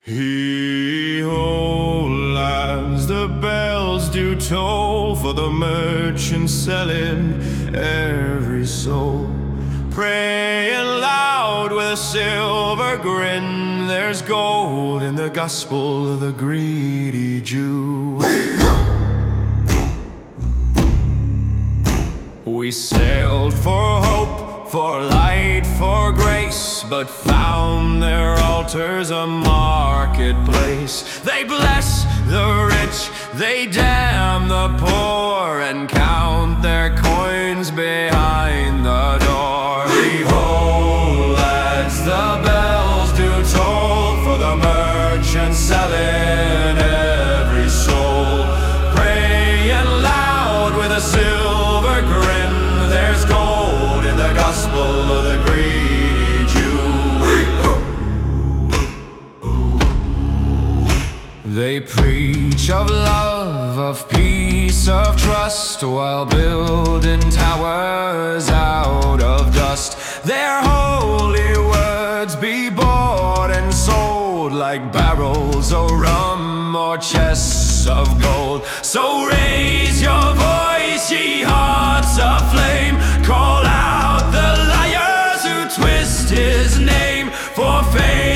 He-ho, lads, the bells do toll for the merchant selling every soul. Praying loud with a silver grin, there's gold in the gospel of the greedy Jew. We sailed for hope, for light, for grace, but found their altars a marketplace. They bless the rich, they damn the poor, and count their coins behind the door. Behold, lads, the bells do toll for the merchant selling every soul. Praying loud with a silver grin, there's gold in the gospel of the greedy Jew. They preach of love, of peace, of trust, while building towers out of dust. Their holy words be bought and sold like barrels of rum or chests of gold. So raise your voice, ye hearts aflame, call out the liars who twist his name for fame.